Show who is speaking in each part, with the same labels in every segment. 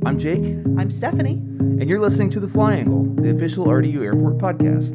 Speaker 1: I'm Jake.
Speaker 2: I'm Stephanie.
Speaker 1: And you're listening to The Fly Angle, the official RDU Airport podcast.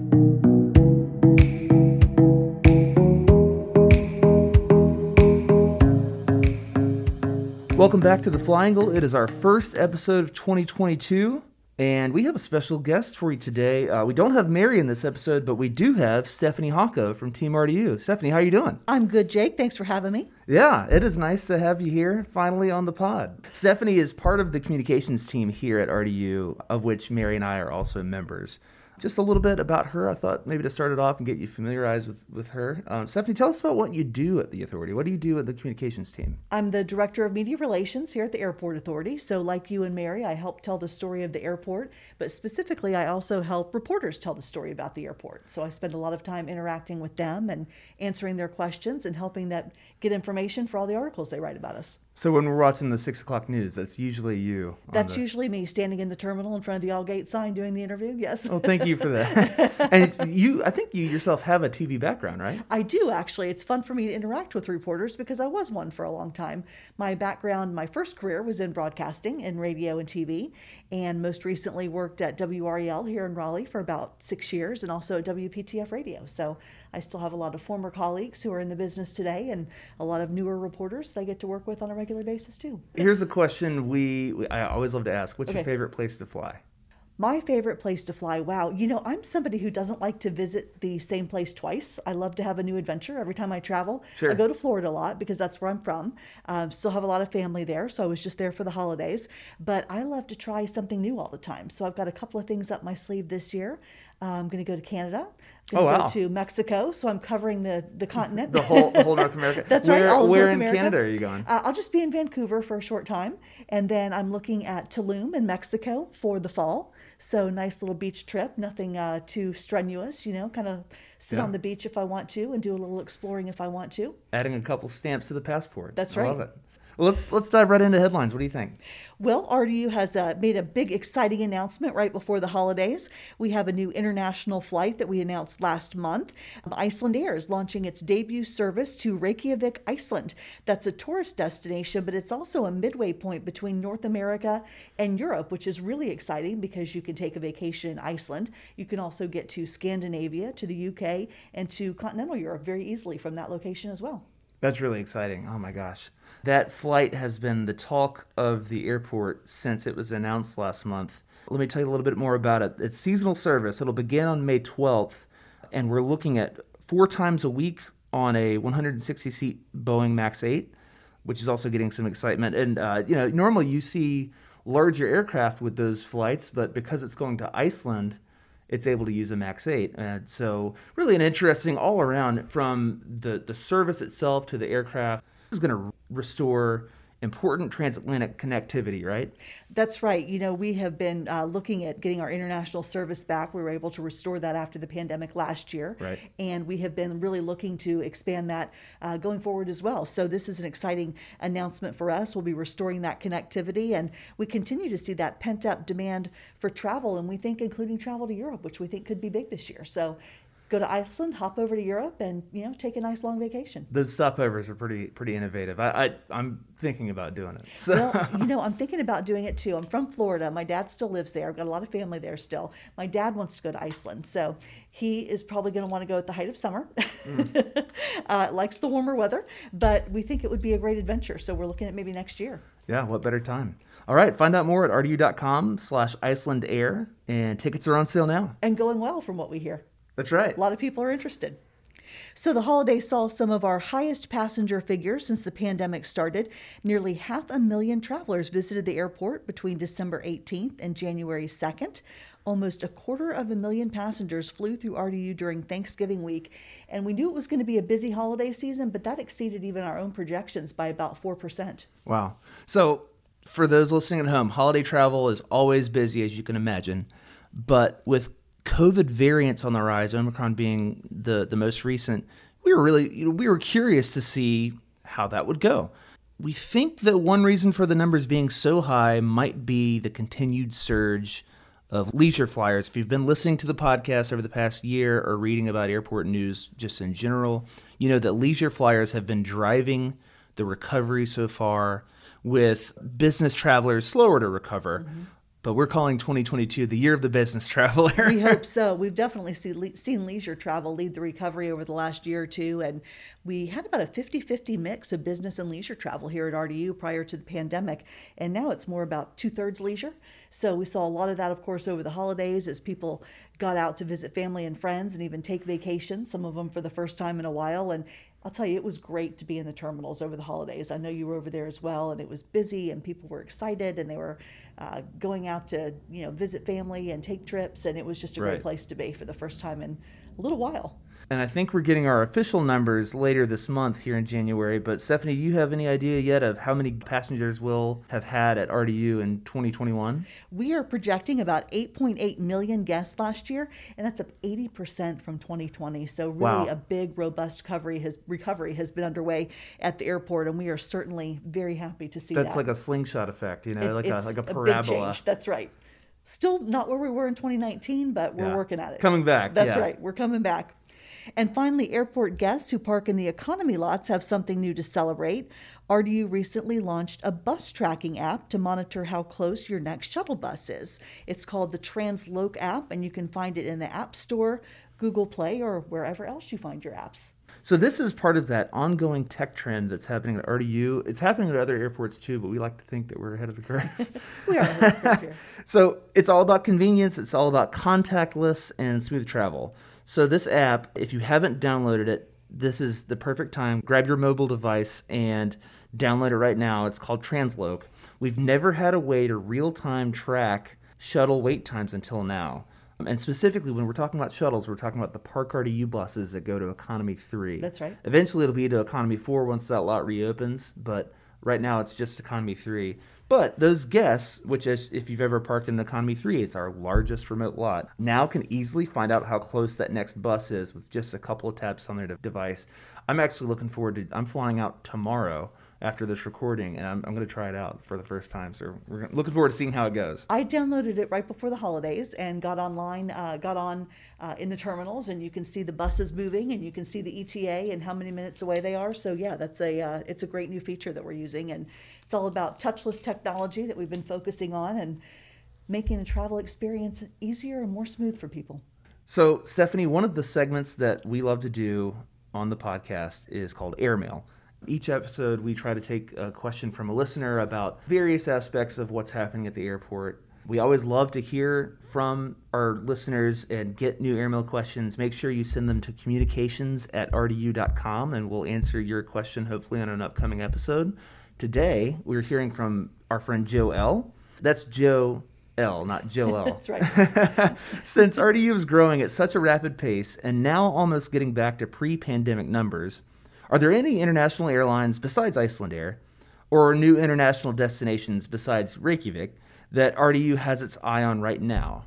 Speaker 1: Welcome back to The Fly Angle. It is our first episode of 2022, and we have a special guest for you today. We don't have Mary in this episode, but we do have Stephanie Hocko from Team RDU. Stephanie, how are you doing?
Speaker 2: I'm good, Jake. Thanks for having me.
Speaker 1: Yeah, it is nice to have you here finally on the pod. Stephanie is part of the communications team here at RDU, of which Mary and I are also members. Just a little bit about her. I thought maybe to start it off and get you familiarized with her. Stephanie, tell us about what you do at the Authority. What do you do at the communications team?
Speaker 2: I'm the Director of Media Relations here at the Airport Authority. So like you and Mary, I help tell the story of the airport, but specifically I also help reporters tell the story about the airport. So I spend a lot of time interacting with them and answering their questions and helping them get information for all the articles they write about us.
Speaker 1: So when we're watching the 6 o'clock news, that's usually you.
Speaker 2: That's usually me standing in the terminal in front of the all gate sign doing the interview. Yes.
Speaker 1: Well, thank you for that. And I think you yourself have a TV background, right?
Speaker 2: I do, actually. It's fun for me to interact with reporters because I was one for a long time. My background, my first career was in broadcasting, in radio and TV, and most recently worked at WREL here in Raleigh for about 6 years and also at WPTF Radio. So I still have a lot of former colleagues who are in the business today and a lot of newer reporters that I get to work with on a regular basis too.
Speaker 1: Here's a question I always love to ask. What's your favorite place to fly?
Speaker 2: My favorite place to fly, wow. You know, I'm somebody who doesn't like to visit the same place twice. I love to have a new adventure every time I travel.
Speaker 1: Sure.
Speaker 2: I go to Florida a lot because that's where I'm from. Still have a lot of family there, so I was just there for the holidays. But I love to try something new all the time. So I've got a couple of things up my sleeve this year. I'm going to go to Canada. I'm going to go to Mexico, so I'm covering the continent.
Speaker 1: The whole North America.
Speaker 2: That's right, all of
Speaker 1: Where
Speaker 2: North
Speaker 1: in
Speaker 2: America.
Speaker 1: Canada are you going?
Speaker 2: I'll just be in Vancouver for a short time, and then I'm looking at Tulum in Mexico for the fall. So nice little beach trip, nothing too strenuous, kind of sit on the beach if I want to and do a little exploring if I want to.
Speaker 1: Adding a couple stamps to the passport.
Speaker 2: That's right.
Speaker 1: I love it. Well, let's dive right into headlines. What do you think?
Speaker 2: Well, RDU has made a big, exciting announcement right before the holidays. We have a new international flight that we announced last month. Iceland Air is launching its debut service to Reykjavik, Iceland. That's a tourist destination, but it's also a midway point between North America and Europe, which is really exciting because you can take a vacation in Iceland. You can also get to Scandinavia, to the UK, and to continental Europe very easily from that location as well.
Speaker 1: That's really exciting. Oh my gosh. That flight has been the talk of the airport since it was announced last month. Let me tell you a little bit more about it. It's seasonal service. It'll begin on May 12th, and we're looking at 4 times a week on a 160-seat Boeing MAX 8, which is also getting some excitement. And, normally you see larger aircraft with those flights, but because it's going to Iceland, it's able to use a MAX 8. So really an interesting all around from the service itself to the aircraft. This is going to restore important transatlantic connectivity, right?
Speaker 2: That's right. We have been looking at getting our international service back. We were able to restore that after the pandemic last year.
Speaker 1: Right.
Speaker 2: And we have been really looking to expand that going forward as well. So this is an exciting announcement for us. We'll be restoring that connectivity, and we continue to see that pent-up demand for travel, and we think including travel to Europe, which we think could be big this year. So go to Iceland, hop over to Europe, and take a nice long vacation.
Speaker 1: Those stopovers are pretty innovative. I'm thinking about doing it. So.
Speaker 2: Well, I'm thinking about doing it too. I'm from Florida. My dad still lives there. I've got a lot of family there still. My dad wants to go to Iceland, so he is probably going to want to go at the height of summer. Likes the warmer weather, but we think it would be a great adventure. So we're looking at maybe next year.
Speaker 1: Yeah, what better time? All right, find out more at rdu.com/Iceland Air, and tickets are on sale now.
Speaker 2: And going well from what we hear.
Speaker 1: That's right.
Speaker 2: A lot of people are interested. So the holiday saw some of our highest passenger figures since the pandemic started. Nearly 500,000 travelers visited the airport between December 18th and January 2nd. Almost 250,000 passengers flew through RDU during Thanksgiving week. And we knew it was going to be a busy holiday season, but that exceeded even our own projections by about 4%.
Speaker 1: Wow. So for those listening at home, holiday travel is always busy, as you can imagine. But with COVID variants on the rise, Omicron being the most recent, we were curious to see how that would go. We think that one reason for the numbers being so high might be the continued surge of leisure flyers. If you've been listening to the podcast over the past year or reading about airport news just in general, you know that leisure flyers have been driving the recovery so far. with business travelers slower to recover. But we're calling 2022 the year of the business traveler.
Speaker 2: We hope so. We've definitely seen leisure travel lead the recovery over the last year or two. And we had about a 50-50 mix of business and leisure travel here at RDU prior to the pandemic. And now it's more about 2/3 leisure. So we saw a lot of that, of course, over the holidays as people got out to visit family and friends and even take vacations, some of them for the first time in a while. And I'll tell you, it was great to be in the terminals over the holidays. I know you were over there as well, and it was busy, and people were excited, and they were going out to visit family and take trips, and it was just a great place to be for the first time in a little while.
Speaker 1: And I think we're getting our official numbers later this month here in January. But Stephanie, do you have any idea yet of how many passengers we'll have had at RDU in 2021?
Speaker 2: We are projecting about 8.8 million guests last year, and that's up 80% from 2020. So really a big, robust recovery has been underway at the airport, and we are certainly very happy to see that.
Speaker 1: That's like a slingshot effect, like a parabola.
Speaker 2: A big change. That's right. Still not where we were in 2019, but we're working at it.
Speaker 1: Coming back.
Speaker 2: That's right. We're coming back. And finally, airport guests who park in the economy lots have something new to celebrate. RDU recently launched a bus tracking app to monitor how close your next shuttle bus is. It's called the Transloc app, and you can find it in the App Store, Google Play, or wherever else you find your apps.
Speaker 1: So this is part of that ongoing tech trend that's happening at RDU. It's happening at other airports too, but we like to think that we're ahead of the curve.
Speaker 2: We are ahead of the curve here.
Speaker 1: So it's all about convenience. It's all about contactless and smooth travel. So this app, if you haven't downloaded it, this is the perfect time. Grab your mobile device and download it right now. It's called Transloc. We've never had a way to real-time track shuttle wait times until now. And specifically, when we're talking about shuttles, we're talking about the Park RDU buses that go to Economy 3.
Speaker 2: That's right.
Speaker 1: Eventually, it'll be to Economy 4 once that lot reopens, but right now it's just Economy 3. But those guests, which is, if you've ever parked in Economy 3, it's our largest remote lot, now can easily find out how close that next bus is with just a couple of taps on their device. I'm actually looking forward to, I'm flying out tomorrow after this recording, and I'm going to try it out for the first time. So we're looking forward to seeing how it goes.
Speaker 2: I downloaded it right before the holidays and got on in the terminals, and you can see the buses moving, and you can see the ETA and how many minutes away they are. So yeah, it's a great new feature that we're using, and it's all about touchless technology that we've been focusing on and making the travel experience easier and more smooth for people.
Speaker 1: So Stephanie, one of the segments that we love to do on the podcast is called Airmail. Each episode, we try to take a question from a listener about various aspects of what's happening at the airport. We always love to hear from our listeners and get new airmail questions. Make sure you send them to communications@rdu.com, and we'll answer your question hopefully on an upcoming episode. Today, we're hearing from our friend Joe L. That's Joe L, not Joe L.
Speaker 2: That's right.
Speaker 1: Since RDU is growing at such a rapid pace and now almost getting back to pre-pandemic numbers, are there any international airlines besides Icelandair or new international destinations besides Reykjavik that RDU has its eye on right now?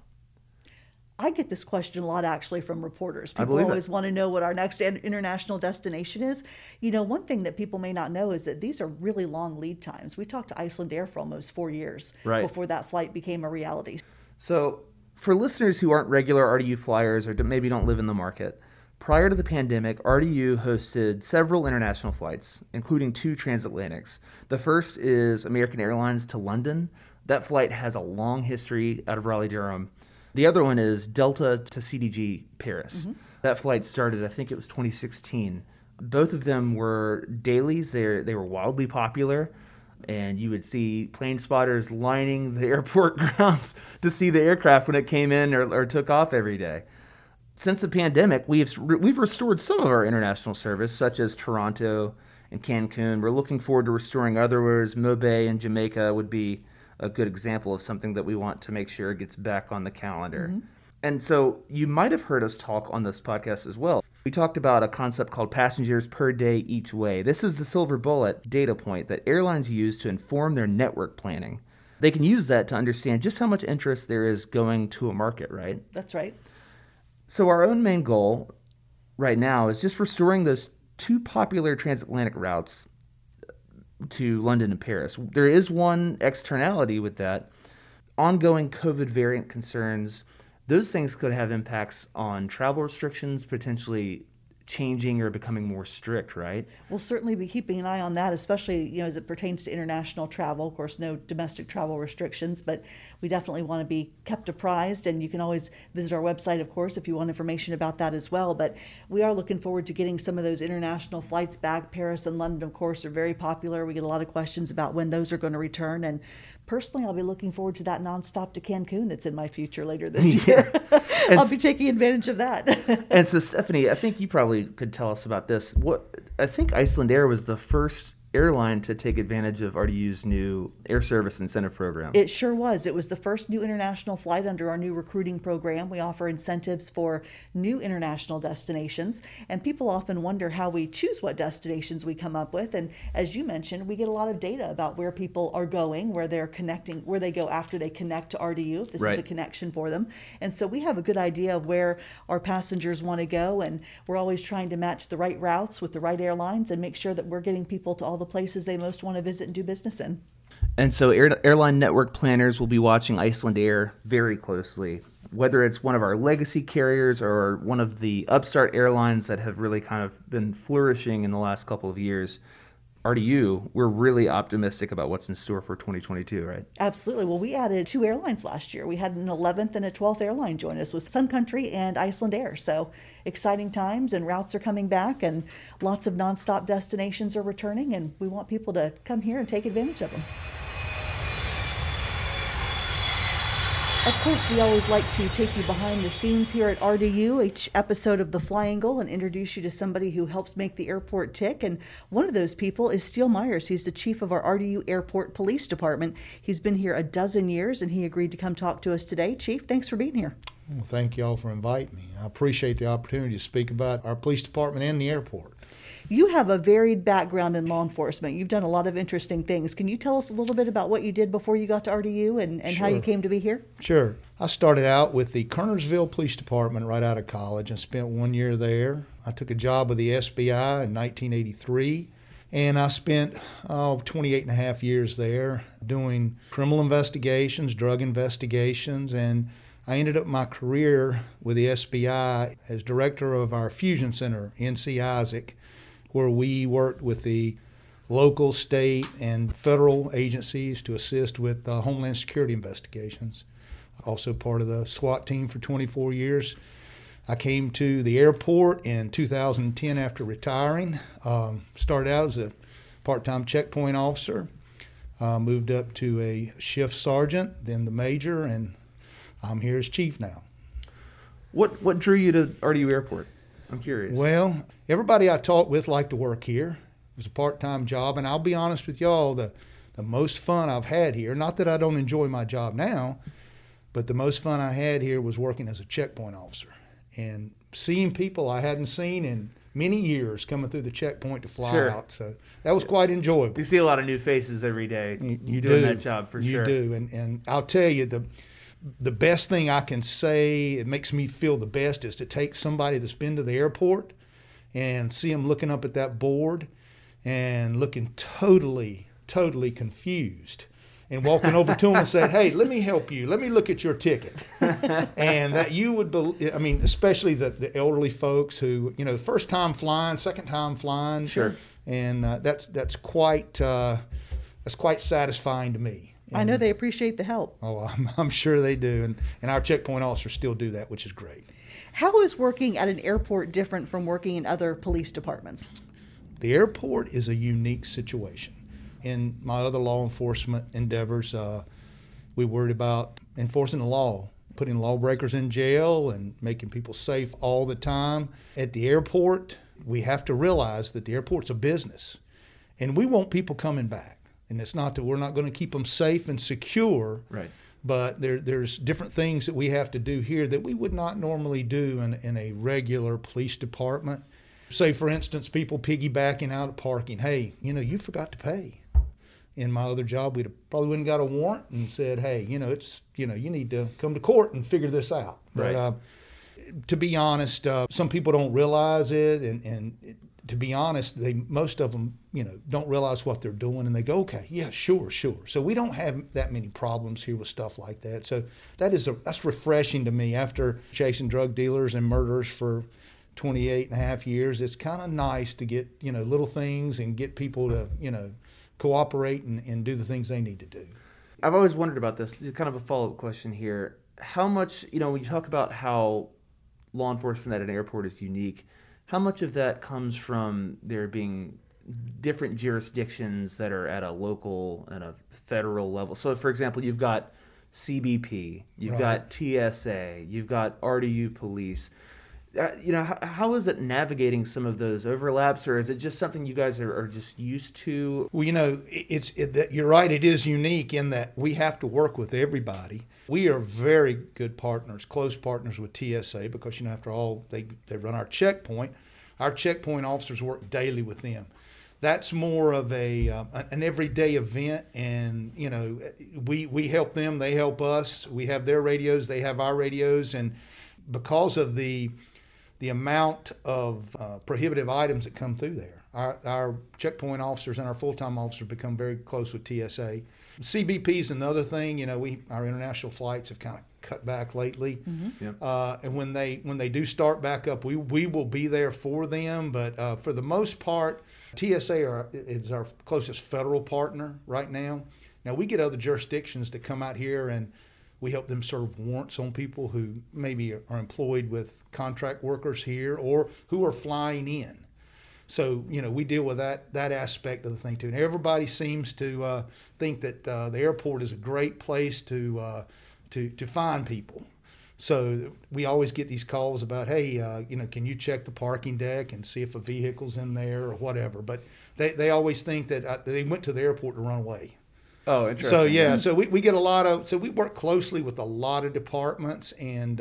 Speaker 2: I get this question a lot, actually, from reporters. People always want to know what our next international destination is. One thing that people may not know is that these are really long lead times. We talked to Icelandair for almost 4 years before that flight became a reality.
Speaker 1: So for listeners who aren't regular RDU flyers or maybe don't live in the market, prior to the pandemic, RDU hosted several international flights, including 2 transatlantics. The first is American Airlines to London. That flight has a long history out of Raleigh-Durham. The other one is Delta to CDG Paris. Mm-hmm. That flight started, I think it was 2016. Both of them were dailies. They were wildly popular, and you would see plane spotters lining the airport grounds to see the aircraft when it came in or took off every day. Since the pandemic, we've restored some of our international service, such as Toronto and Cancun. We're looking forward to restoring others. Mobay and Jamaica would be a good example of something that we want to make sure gets back on the calendar. Mm-hmm. And so you might have heard us talk on this podcast as well. We talked about a concept called passengers per day each way. This is the silver bullet data point that airlines use to inform their network planning. They can use that to understand just how much interest there is going to a market, right?
Speaker 2: That's right.
Speaker 1: So our own main goal right now is just restoring those 2 popular transatlantic routes to London and Paris. There is one externality with that. Ongoing COVID variant concerns, those things could have impacts on travel restrictions, potentially changing or becoming more strict, right?
Speaker 2: We'll certainly be keeping an eye on that, especially as it pertains to international travel. Of course, no domestic travel restrictions, but we definitely want to be kept apprised. And you can always visit our website, of course, if you want information about that as well. But we are looking forward to getting some of those international flights back. Paris and London, of course, are very popular. We get a lot of questions about when those are going to return. And personally, I'll be looking forward to that nonstop to Cancun that's in my future later this year. I'll be taking advantage of that.
Speaker 1: And so, Stephanie, I think you probably could tell us about this. I think Icelandair was the first airline to take advantage of RDU's new air service incentive program.
Speaker 2: It sure was. It was the first new international flight under our new recruiting program. We offer incentives for new international destinations, and people often wonder how we choose what destinations we come up with. And as you mentioned, we get a lot of data about where people are going, where they're connecting, where they go after they connect to RDU, if this is a connection for them. And so we have a good idea of where our passengers want to go, and we're always trying to match the right routes with the right airlines and make sure that we're getting people to all the places they most want to visit and do business in.
Speaker 1: And so airline network planners will be watching Icelandair very closely, whether it's one of our legacy carriers or one of the upstart airlines that have really kind of been flourishing in the last couple of years. RDU, we're really optimistic about what's in store for 2022, right?
Speaker 2: Absolutely. Well, we added 2 airlines last year. We had an 11th and a 12th airline join us with Sun Country and Icelandair. So exciting times, and routes are coming back, and lots of nonstop destinations are returning, and we want people to come here and take advantage of them. Of course, we always like to take you behind the scenes here at RDU, each episode of The Flyingle, and introduce you to somebody who helps make the airport tick. And one of those people is Steele Myers. He's the chief of our RDU Airport Police Department. He's been here a dozen years, and he agreed to come talk to us today. Chief, thanks for being here.
Speaker 3: Well, thank you all for inviting me. I appreciate the opportunity to speak about our police department and the airport.
Speaker 2: You have a varied background in law enforcement. You've done a lot of interesting things. Can you tell us a little bit about what you did before you got to RDU and how you came to be here?
Speaker 3: Sure. I started out with the Kernersville Police Department right out of college and spent 1 year there. I took a job with the SBI in 1983, and I spent 28 and a half years there doing criminal investigations, drug investigations, and I ended up my career with the SBI as director of our fusion center, NC Isaac, where we worked with the local, state, and federal agencies to assist with Homeland Security investigations. Also part of the SWAT team for 24 years. I came to the airport in 2010 after retiring. Started out as a part-time checkpoint officer. Moved up to a shift sergeant, then the major, and I'm here as chief now.
Speaker 1: What drew you to RDU Airport? I'm curious.
Speaker 3: Well, everybody I talked with liked to work here. It was a part-time job, and I'll be honest with y'all, the most fun I've had here, not that I don't enjoy my job now, but the most fun I had here was working as a checkpoint officer and seeing people I hadn't seen in many years coming through the checkpoint to fly out. So that was quite enjoyable.
Speaker 1: You see a lot of new faces every day
Speaker 3: you
Speaker 1: doing
Speaker 3: do.
Speaker 1: That job for sure.
Speaker 3: You do, and I'll tell you, the best thing I can say, it makes me feel the best, is to take somebody that's been to the airport and see them looking up at that board and looking totally confused and walking over to them and saying, hey, let me help you. Let me look at your ticket. And that you would believe, I mean, especially the elderly folks who, first time flying, second time flying.
Speaker 1: Sure.
Speaker 3: And that's quite satisfying to me.
Speaker 2: I know they appreciate the help.
Speaker 3: Oh, I'm sure they do. And our checkpoint officers still do that, which is great.
Speaker 2: How is working at an airport different from working in other police departments?
Speaker 3: The airport is a unique situation. In my other law enforcement endeavors, we worried about enforcing the law, putting lawbreakers in jail and making people safe all the time. At the airport, we have to realize that the airport's a business, and we want people coming back. And it's not that we're not going to keep them safe and secure,
Speaker 1: right?
Speaker 3: But there's different things that we have to do here that we would not normally do in a regular police department. Say, for instance, people piggybacking out of parking. Hey, you forgot to pay. In my other job, we'd probably wouldn't got a warrant and said, hey, you need to come to court and figure this out.
Speaker 1: Right.
Speaker 3: But to be honest, some people don't realize it, and to be honest, most of them, don't realize what they're doing, and they go, okay, yeah, sure. So we don't have that many problems here with stuff like that. So that's refreshing to me after chasing drug dealers and murderers for 28 and a half years, it's kind of nice to get, little things and get people to, cooperate and do the things they need to do.
Speaker 1: I've always wondered about this. Kind of a follow-up question here. How much, when you talk about how law enforcement at an airport is unique, how much of that comes from there being different jurisdictions that are at a local and a federal level? So, for example, you've got CBP, you've got TSA, you've got RDU police. How is it navigating some of those overlaps, or is it just something you guys are just used to?
Speaker 3: Well, you're right. It is unique in that we have to work with everybody. We are very good partners, close partners with TSA because, after all, they run our checkpoint. Our checkpoint officers work daily with them. That's more of an everyday event, and we help them, they help us. We have their radios, they have our radios, and because of the amount of prohibitive items that come through there, our checkpoint officers and our full-time officers become very close with TSA. CBP is another thing. Our international flights have kind of cut back lately, and when they do start back up, we will be there for them. But for the most part, TSA is our closest federal partner right now. Now we get other jurisdictions that come out here and we help them serve warrants on people who maybe are employed with contract workers here or who are flying in. So, we deal with that aspect of the thing too. And everybody seems to think that the airport is a great place to find people. So we always get these calls about, hey, can you check the parking deck and see if a vehicle's in there or whatever. But they always think that they went to the airport to run away.
Speaker 1: Oh, interesting.
Speaker 3: So, so we get so we work closely with a lot of departments, and,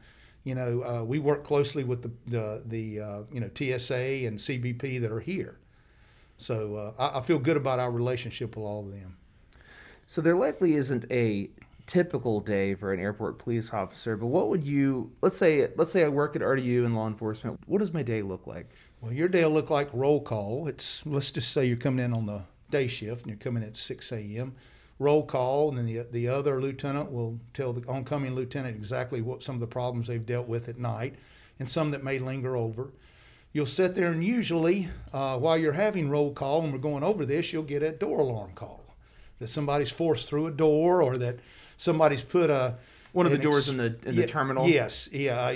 Speaker 3: we work closely with the TSA and CBP that are here. So I feel good about our relationship with all of them.
Speaker 1: So there likely isn't a typical day for an airport police officer, but what would let's say I work at RDU in law enforcement. What does my day look like?
Speaker 3: Well, your day will look like roll call. Let's just say you're coming in on the day shift and you're coming at 6 a.m. Roll call, and then the other lieutenant will tell the oncoming lieutenant exactly what some of the problems they've dealt with at night and some that may linger over. You'll sit there, and usually while you're having roll call and we're going over this, you'll get a door alarm call that somebody's forced through a door or that somebody's put
Speaker 1: one of the doors in the terminal.
Speaker 3: Yes,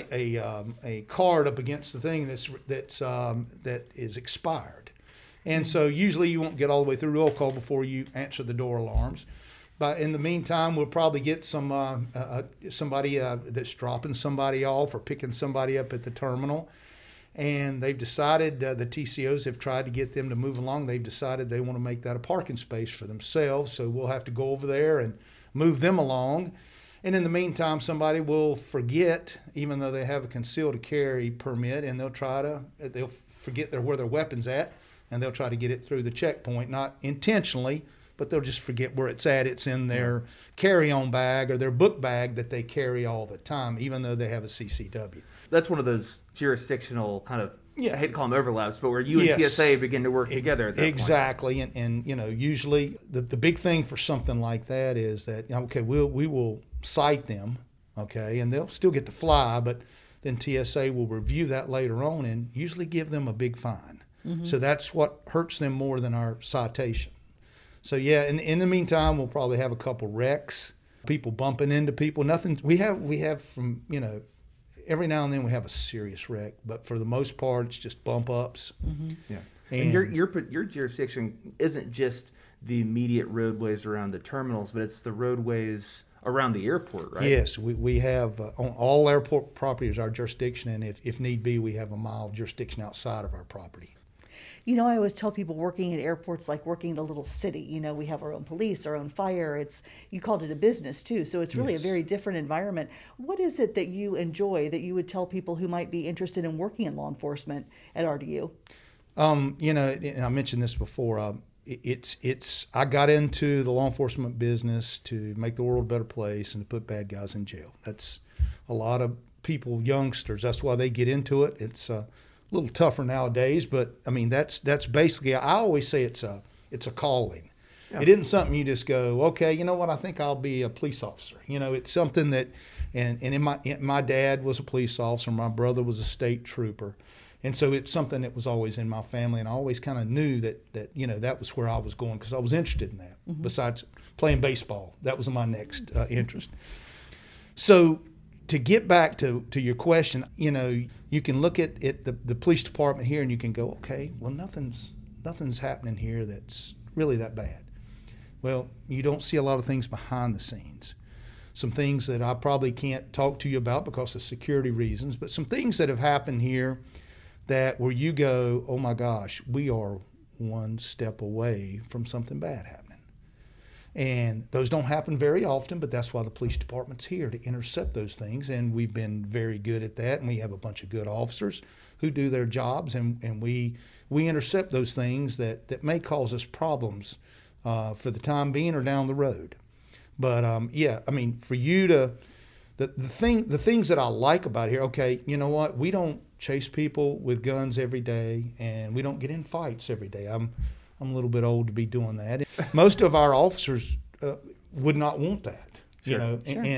Speaker 3: a card up against the thing that is expired. And so usually you won't get all the way through roll call before you answer the door alarms. But in the meantime, we'll probably get somebody that's dropping somebody off or picking somebody up at the terminal. And they've decided, the TCOs have tried to get them to move along. They've decided they want to make that a parking space for themselves. So we'll have to go over there and move them along. And in the meantime, somebody will forget, even though they have a concealed carry permit, and they'll forget where their weapon's at. And they'll try to get it through the checkpoint, not intentionally, but they'll just forget where it's at. It's in their carry-on bag or their book bag that they carry all the time, even though they have a CCW.
Speaker 1: That's one of those jurisdictional kind of, I hate to call them overlaps, but where you and TSA begin to work together at that
Speaker 3: exactly.
Speaker 1: point.
Speaker 3: And usually the big thing for something like that is that, we will cite them, and they'll still get to fly, but then TSA will review that later on and usually give them a big fine. Mm-hmm. So that's what hurts them more than our citation. So in the meantime, we'll probably have a couple wrecks, people bumping into people. Nothing. We have from every now and then we have a serious wreck, but for the most part, it's just bump ups.
Speaker 1: Mm-hmm. Yeah. And your jurisdiction isn't just the immediate roadways around the terminals, but it's the roadways around the airport, right?
Speaker 3: Yes, we have on all airport property is our jurisdiction, and if need be, we have a mile jurisdiction outside of our property.
Speaker 2: I always tell people working at airports like working in a little city. We have our own police, our own fire. You called it a business too, so it's really a very different environment. What is it that you enjoy that you would tell people who might be interested in working in law enforcement at RDU?
Speaker 3: I mentioned this before. I got into the law enforcement business to make the world a better place and to put bad guys in jail. That's a lot of people, youngsters. That's why they get into it. It's a little tougher nowadays, but I mean that's basically. I always say it's a calling. It isn't something you just go, okay, you know what, I think I'll be a police officer. It's something that, my dad was a police officer, my brother was a state trooper. And so it's something that was always in my family, and I always kind of knew that that was where I was going because I was interested in that. Mm-hmm. Besides playing baseball, that was my next interest. So to get back to your question, you can look at the police department here and you can go, okay, well, nothing's happening here that's really that bad. Well, you don't see a lot of things behind the scenes. Some things that I probably can't talk to you about because of security reasons, but some things that have happened here that where you go, oh my gosh, we are one step away from something bad happening. And those don't happen very often, but that's why the police department's here, to intercept those things. And we've been very good at that, and we have a bunch of good officers who do their jobs, and we intercept those things that may cause us problems for the time being or down the road. But for you to, the things that I like about here, okay, you know what, we don't chase people with guns every day, and we don't get in fights every day. I'm a little bit old to be doing that. Most of our officers would not want that,
Speaker 1: Sure.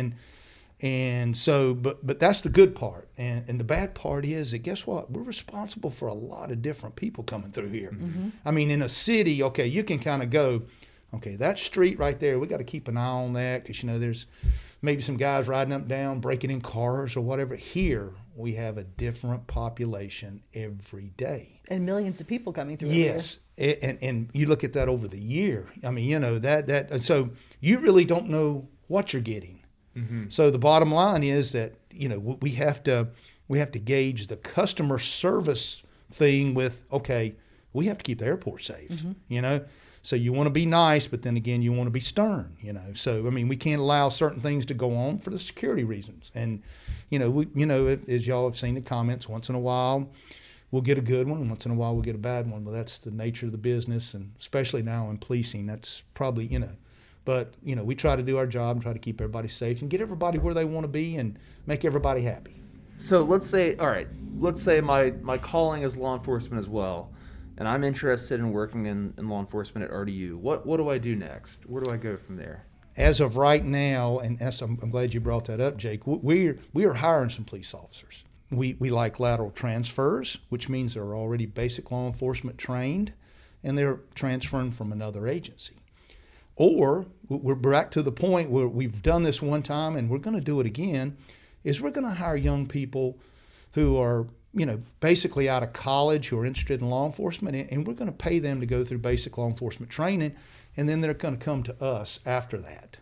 Speaker 3: and so, but that's the good part. And the bad part is that, guess what? We're responsible for a lot of different people coming through here. Mm-hmm. I mean, in a city, okay, you can kind of go, okay, that street right there, we got to keep an eye on that because, there's maybe some guys riding up and down, breaking in cars or whatever. Here, we have a different population every day.
Speaker 2: And millions of people coming through.
Speaker 3: Yes. And you look at that over the year. I mean, and so you really don't know what you're getting. Mm-hmm. So the bottom line is that, we have to gauge the customer service thing with, okay, we have to keep the airport safe, mm-hmm. So you want to be nice, but then again, you want to be stern, So, I mean, we can't allow certain things to go on for the security reasons. And, as y'all have seen the comments, once in a while, we'll get a good one. Once in a while, we'll get a bad one. Well, that's the nature of the business, and especially now in policing, that's probably, But, we try to do our job and try to keep everybody safe and get everybody where they want to be and make everybody happy.
Speaker 1: So let's say my calling is law enforcement as well, and I'm interested in working in law enforcement at RDU. What do I do next? Where do I go from there?
Speaker 3: As of right now, and I'm glad you brought that up, Jake, we are hiring some police officers. We like lateral transfers, which means they're already basic law enforcement trained, and they're transferring from another agency. Or we're back to the point where we've done this one time and we're going to do it again, is we're going to hire young people who are, basically out of college who are interested in law enforcement, and we're going to pay them to go through basic law enforcement training, and then they're going to come to us after that.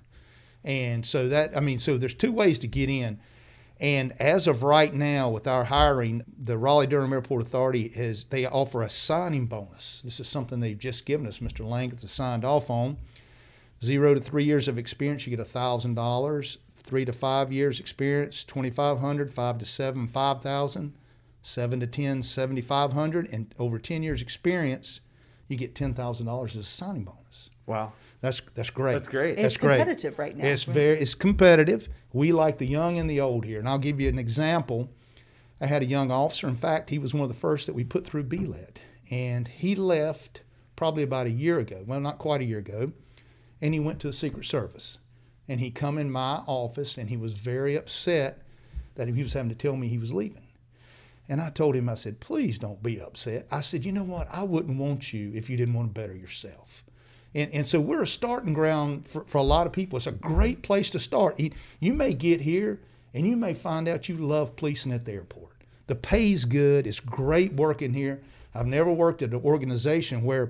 Speaker 3: And so so there's two ways to get in. And as of right now, with our hiring, the Raleigh-Durham Airport Authority they offer a signing bonus. This is something they've just given us. Mr. Langeth has signed off on. 0 to 3 years of experience, you get $1,000. 3 to 5 years experience, $2,500. 5 to 7, $5,000. 7 to 10, $7,500. And over 10 years experience, you get $10,000 as a signing bonus.
Speaker 1: Wow.
Speaker 3: That's great.
Speaker 1: That's great.
Speaker 2: It's competitive right now.
Speaker 3: It's competitive. We like the young and the old here. And I'll give you an example. I had a young officer. In fact, he was one of the first that we put through BLET. And he left probably about a year ago. Well, not quite a year ago. And he went to the Secret Service. And he come in my office, and he was very upset that he was having to tell me he was leaving. And I told him, I said, please don't be upset. I said, you know what? I wouldn't want you if you didn't want to better yourself. And so we're a starting ground for a lot of people. It's a great place to start. You may get here, and you may find out you love policing at the airport. The pay's good. It's great working here. I've never worked at an organization where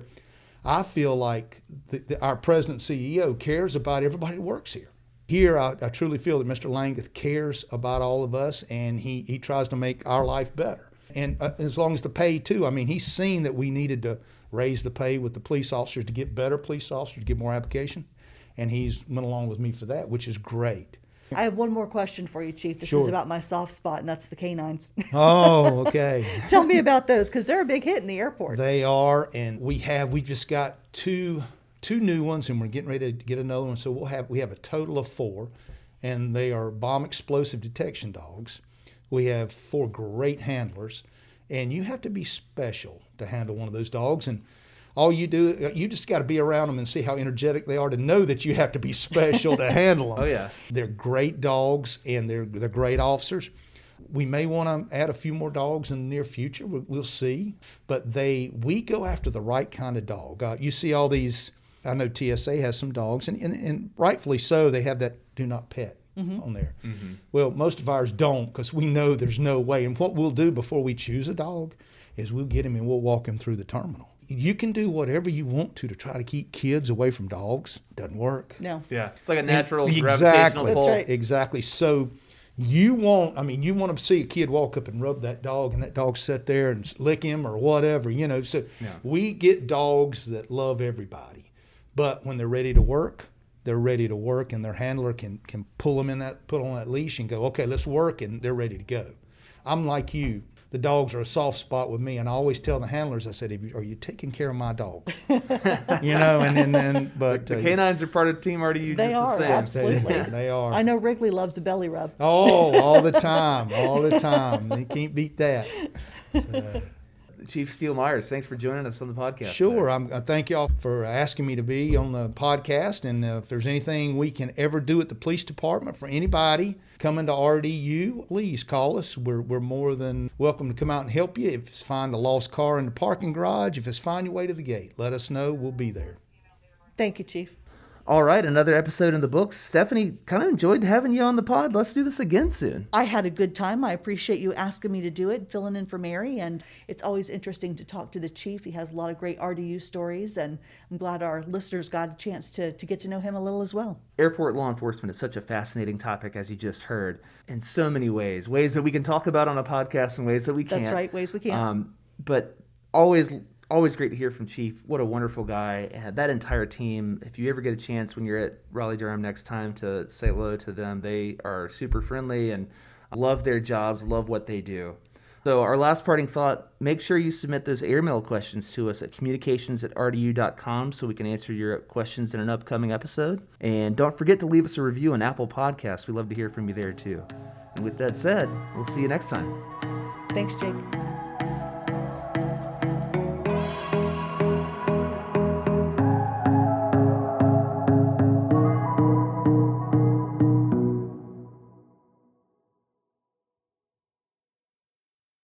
Speaker 3: I feel like our president and CEO cares about everybody who works here. Here, I truly feel that Mr. Langeth cares about all of us, and he tries to make our life better. And as long as the pay, too, I mean, he's seen that we needed to raise the pay with the police officers to get better police officers, to get more application, and he's went along with me for that, which is great.
Speaker 2: I have one more question for you, Chief. This
Speaker 3: Sure.
Speaker 2: is about my soft spot, and that's the canines.
Speaker 3: Oh, okay.
Speaker 2: Tell me about those, because they're a big hit in the airport.
Speaker 3: They are, and we just got two new ones, and we're getting ready to get another one. So we have a total of 4, and they are bomb explosive detection dogs. We have 4 great handlers, and you have to be special to handle one of those dogs. And All you do, you just got to be around them and see how energetic they are to know that you have to be special to handle them.
Speaker 1: Oh, yeah.
Speaker 3: They're great dogs, and they're great officers. We may want to add a few more dogs in the near future. We'll see. But we go after the right kind of dog. You see all these, I know TSA has some dogs, and rightfully so, they have that do not pet on there. Mm-hmm. Well, most of ours don't, because we know there's no way. And what we'll do before we choose a dog is we'll get him and we'll walk him through the terminal. You can do whatever you want to try to keep kids away from dogs. Doesn't work.
Speaker 2: No.
Speaker 1: Yeah. It's like a natural
Speaker 3: Exactly.
Speaker 1: gravitational pull.
Speaker 2: That's right.
Speaker 3: Exactly. So you want to see a kid walk up and rub that dog, and that dog sit there and lick him or whatever, So we get dogs that love everybody. But when they're ready to work, they're ready to work, and their handler can put on that leash and go, okay, let's work, and they're ready to go. I'm like you. The dogs are a soft spot with me, and I always tell the handlers, I said, are you taking care of my dog? But
Speaker 1: the canines are part of Team RDU.
Speaker 2: They
Speaker 1: just
Speaker 2: are,
Speaker 1: the same.
Speaker 2: absolutely.
Speaker 3: They are.
Speaker 2: I know Wrigley loves a belly rub.
Speaker 3: Oh, all the time. They can't beat that. So.
Speaker 1: Chief Steele Myers, thanks for joining us on the podcast.
Speaker 3: Sure. I thank y'all for asking me to be on the podcast. And if there's anything we can ever do at the police department for anybody coming to RDU, please call us. We're more than welcome to come out and help you. If it's find a lost car in the parking garage, if it's find your way to the gate, let us know. We'll be there.
Speaker 2: Thank you, Chief.
Speaker 1: All right, another episode in the books. Stephanie, kind of enjoyed having you on the pod. Let's do this again soon.
Speaker 2: I had a good time. I appreciate you asking me to do it, filling in for Mary, and it's always interesting to talk to the chief. He has a lot of great RDU stories, and I'm glad our listeners got a chance to get to know him a little as well.
Speaker 1: Airport law enforcement is such a fascinating topic, as you just heard, in so many ways that we can talk about on a podcast and ways that we can't.
Speaker 2: That's right, ways we can't.
Speaker 1: But always great to hear from Chief. What a wonderful guy. And that entire team, if you ever get a chance when you're at Raleigh-Durham next time to say hello to them, they are super friendly and love their jobs, love what they do. So our last parting thought, make sure you submit those airmail questions to us at communications@rdu.com so we can answer your questions in an upcoming episode. And don't forget to leave us a review on Apple Podcasts. We love to hear from you there too. And with that said, we'll see you next time.
Speaker 2: Thanks, Jake.